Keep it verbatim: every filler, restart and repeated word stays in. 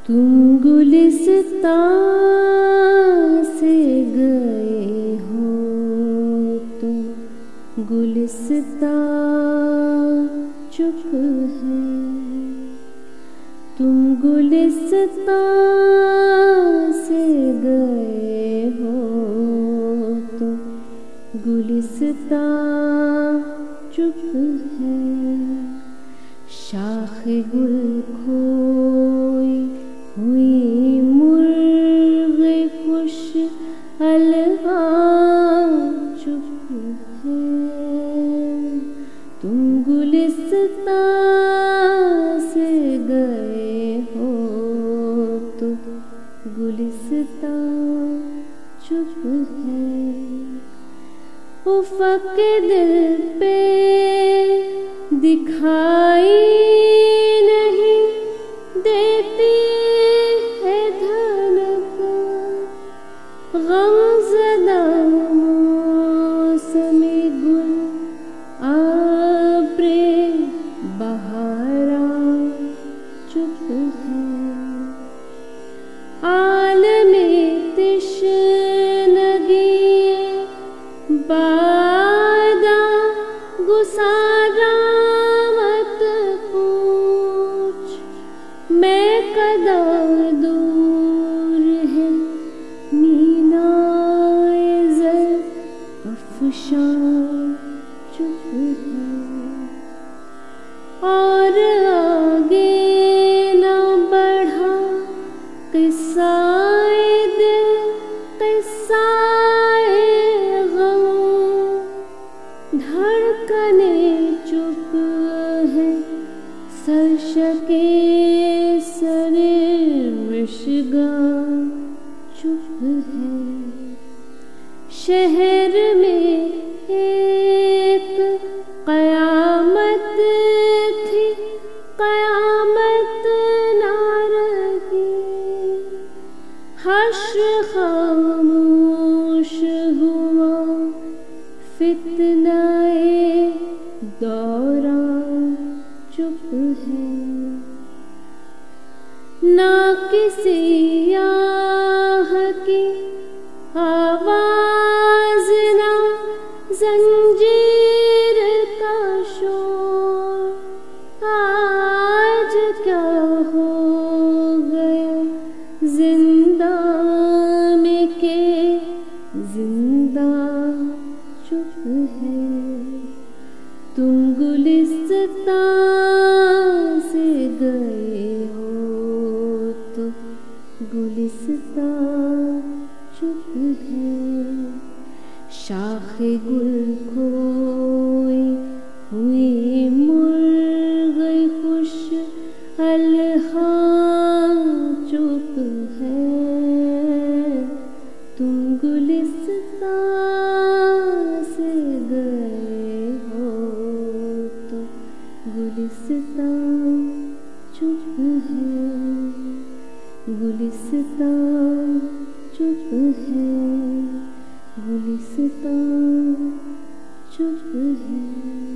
तुम गुलिस्तां से गए हो, तुम गुलिस्तां चुप है। तुम गुलिस्तां से गए हो, तुम गुलिस्तां चुप है। शाख गुल खोई हुई मुर्ग खुश अलगां चुप है। तुम गुलिस्तां से गए हो, तुम गुलिस्तां चुप है। उफ़क़ दिल पे दिखाई नहीं देती है धड़क, गमज़दा मौसमी गुल आब्रे बहारा चुप है। आलमे तिश्नगी बादा गुसारा मत पूछ, मैं कदा दूर है मीनाए ज़र अफ़शां चुप है। और आगे न बढ़ा क़िस्साए दिल क़िस्साए गम, धड़कने चुप है सरशके सरे मिशगां चुप है। शहर में एक क़यामत थी, क़यामत ना रही। हश्र खामोश हुआ, फितनाए दौरां चुप है। ना किसी आह की आवाज़, ना ज़ंजीर का शोर। आज क्या हो गया ज़िंदा में के ज़िंदा चुप है। तुम गुलिस्तां से गए हो, तुम गुलिस्तां चुप है। शाख गुल खोई हुई मुर्ग खुश अलगां चुप है। तुम गुलिस्तां से गए हो, तुम गुलिस्तां चुप है। गुलिस्तां चुप है, गुलिस्तां चुप है।